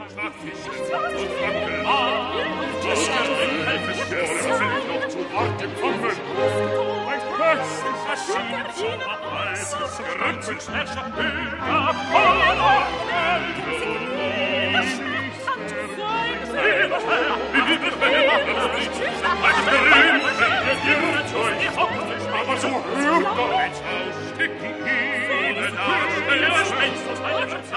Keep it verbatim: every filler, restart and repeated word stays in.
Aber so hört doch nicht auf. Sticken ihn, der Gespenst aus meiner Zeit.